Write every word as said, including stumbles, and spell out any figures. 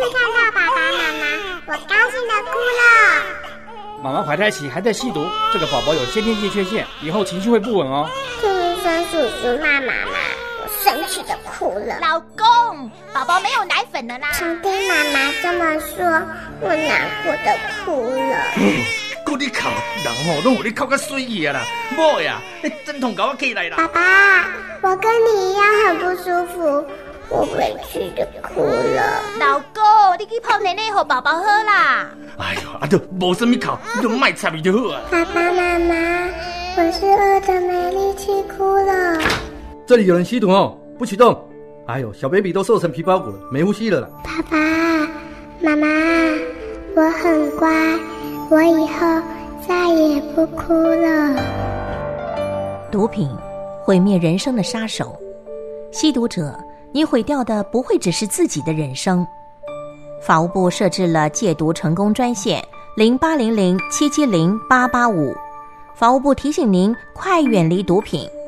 看到爸爸妈妈，我高兴的哭了。 妈妈怀胎期还在吸毒，这个宝宝有先天性缺陷，以后情绪会不稳哦。 听医生叔叔骂妈妈，我生气的哭了。 老公，宝宝没有奶粉了啦。 常听妈妈这么说，我难过的哭了。 搁你哭，人吼拢有你哭到水去啊啦！某呀，你阵痛搞我起来啦！ 爸爸，我跟你一样很不舒服，我委屈的哭了。 老公，你去泡奶奶给宝宝喝啦。 哎呦，啊就无什么哭，你就卖插伊就好啊。 爸爸妈妈，我是饿得没力气哭了。 这里有人吸毒哦，不许动！哎呦，小 baby 都瘦成皮包骨了，没呼吸了啦。 爸爸妈妈，我很乖，我以后再也不哭了。 毒品毁灭人生的杀手，吸毒者，你毁掉的不会只是自己的人生。法务部设置了戒毒成功专线零八零零七七零八八五，法务部提醒您快远离毒品。